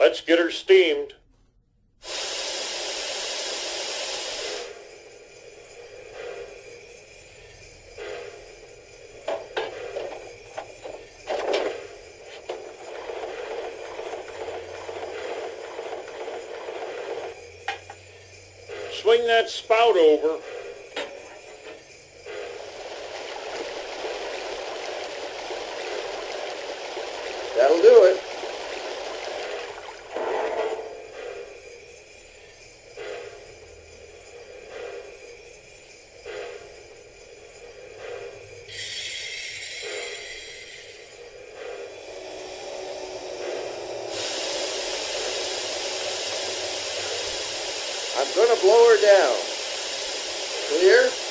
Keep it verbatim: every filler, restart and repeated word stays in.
Let's get her steamed. Swing that spout over. That'll do it. I'm going to blow her down. Clear?